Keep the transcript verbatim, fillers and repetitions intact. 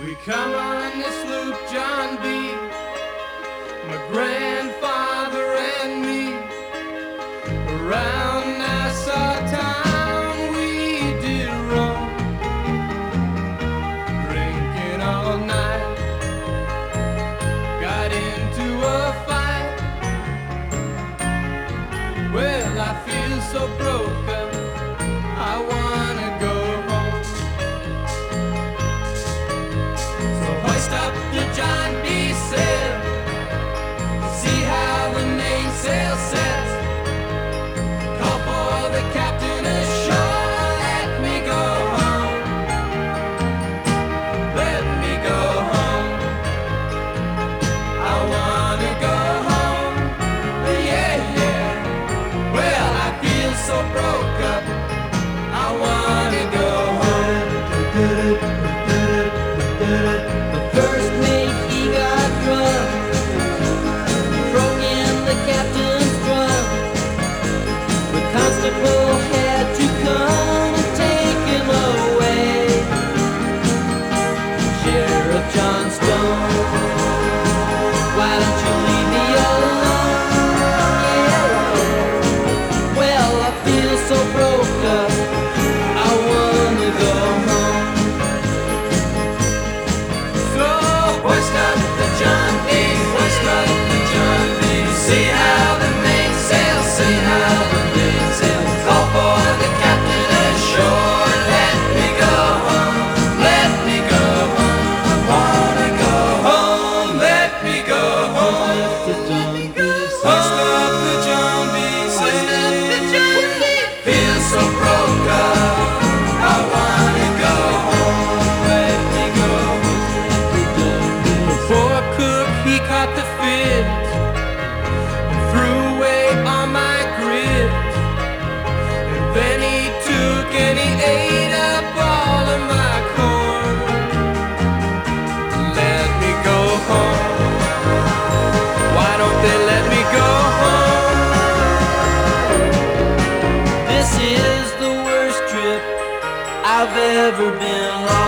We come on this loop, John B., my grandfather and me. Around Nassau town we did roam, drinking all night. Got into a fight. Well, I feel so broken, I wanna go home. So hoist up the John B. sail, see how the mainsail sets. Call for the captain ashore, let me go home. Let me go home. I wanna go home. Yeah, yeah. Well, I feel so broke up, I wanna go home. The first mate, he got drunk, broke in the captain's drum. The constable had to come and take him away. Sheriff John Stone, why don't you leave me alone? Yeah. Well, I feel so broke up, I wanna go home. So hoist up the John B., hoist up the John B. See how the mainsail, see how the mainsail. Call for the captain ashore, let me go home, let me go home. I wanna go home, let me go home. Hoist up the John B., hoist up the John B. Feel so broke up, I wanna go home, let me go home. The poor cook, he caught the fit and threw away all my grit. And then he took and he ate up all of my corn. Let me go home. Why don't they let me go home? This is the worst trip I've ever been on.